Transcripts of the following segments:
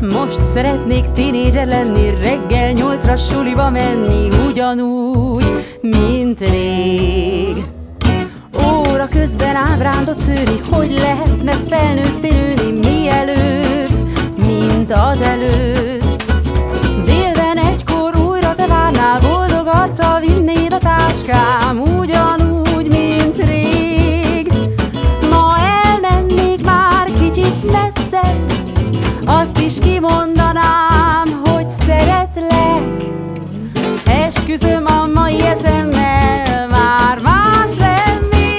Most szeretnék tínédzser lenni, reggel 8-ra suliba menni, ugyanúgy, mint rég. Óra közben ábrándot szőni, hogy lehetne felnőtté nőni mielőbb, mint az előtt. Délben egykor újra te várnál, boldog arccal vinnéd a táskám, ugyanúgy, mint rég. Ma elmennék már kicsit messzebb, azt is kimondanám, hogy szeretlek. Esküszöm, a mai eszemmel már más lennék.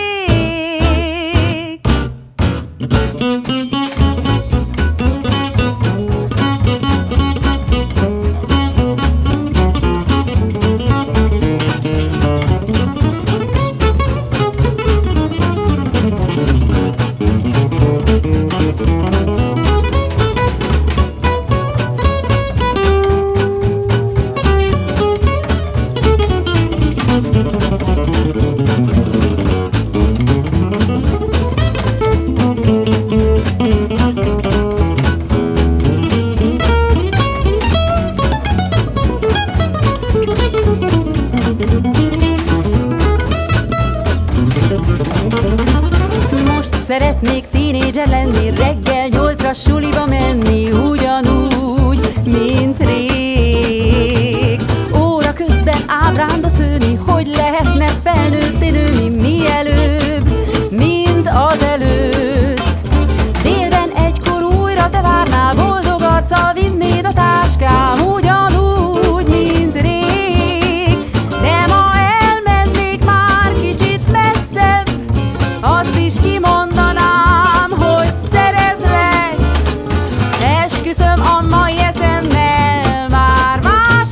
Szeretnék tínédzser lenni, reggel 8-ra suliba menni, ugyanúgy, mint rég. Óra közben ábrándot szőni, hogy lehetne felnőtté nőni mielőbb, mint az előtt. Délben egykor újra te várnál, boldog arccal vinnéd a táskám, ugyanúgy, mint rég. De ma elmennék már kicsit messzebb, azt is kimondanám, hogy szeretlek. Esküszöm, a mai eszemmel már más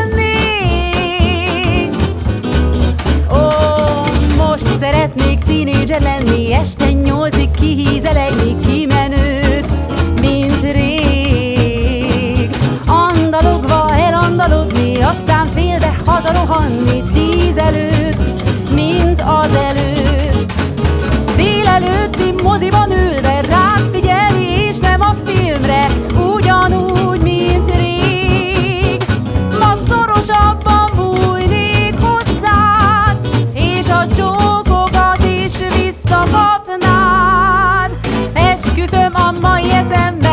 lennék. Ó, most szeretnék tínédzser lenni, este 8-ig kihízelegni, kimenőt, mint rég. Andalogva elandalodni, aztán félbe hazarohanni 10 előtt, mint az előtt. Délelőtti moziban ülve rád figyelni, és nem a filmre, ugyanúgy, mint rég. Ma szorosabban bújnék hozzád, és a csókokat is visszakapnád. Esküszöm, a mai eszembe